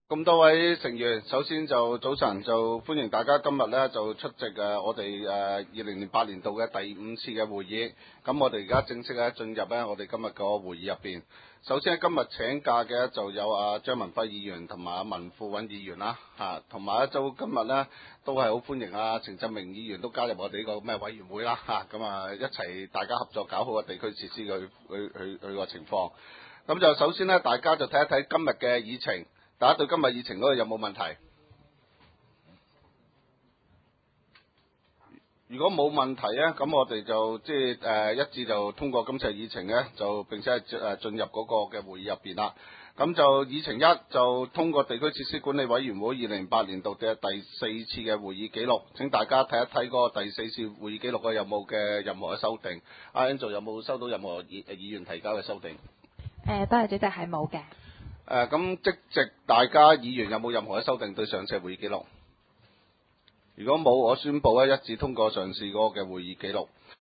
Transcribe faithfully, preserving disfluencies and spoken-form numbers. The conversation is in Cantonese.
咁多位成員，首先就早晨，就歡迎大家今日咧就出席誒我哋誒二零零八年度嘅第五次嘅會議。咁我哋而家正式咧進入咧我哋今日個會議入邊。首先今日請假嘅就有阿張文輝議員同埋阿文富韻議員啦，嚇，同埋一周今日咧都係好歡迎阿程振明議員都加入我哋呢個咩委員會啦，嚇，咁啊一齊大家合作搞好個地區設施嘅去去去個情況。咁就首先咧，大家就睇一睇今日嘅議程。大家對今日議程嗰度有冇問題？如果冇問題咧，咁我哋就即係誒一致就通過今次議程咧，就並且係誒進入嗰個嘅會議入邊啦。咁就議程一就通過地區設施管理委員會二零零八年度嘅第四次嘅會議記錄。請大家睇一睇嗰個第四次會議記錄嘅有冇嘅任何嘅修訂。阿 Angel 有冇收到任何議議員提交嘅修訂？ 誒，多謝主席，係冇嘅。 誒咁即席大家議員有冇任何嘅修訂對上次會議記錄？如果冇，我宣佈咧一致通過上次嗰個嘅會議記錄。